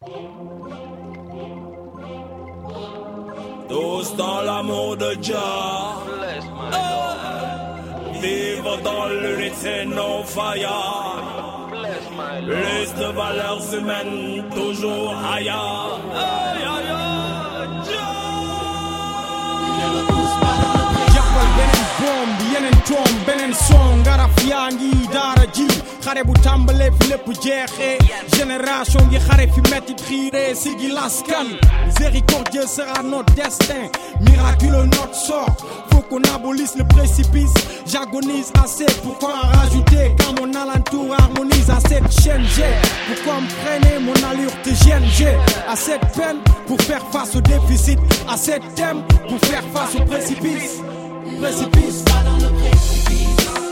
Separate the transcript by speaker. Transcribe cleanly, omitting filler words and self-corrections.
Speaker 1: Tous dans l'amour de Jah. Vivre dans l'unité, no fire. Plus de valeurs humaines, toujours higher.
Speaker 2: Benen bomb, yenen tom, benen song, Arafia ngi dara ji. Xare bu tàmbalee fi lépp jeexee. Génération ngi xare fi metti xiiree sigi laskan. Miséricordieux sera notre destin, miraculeux notre sort. Faut qu'on abolisse le précipice. J'agonise assez, pourquoi en rajouter quand mon alentour harmonise à cette chaîne G. Pourquoi me freiner mon allure de GNG. À cette peine pour faire face au déficit. À cette thème pour faire face au précipice. Précipice.
Speaker 3: Pas dans le précipice.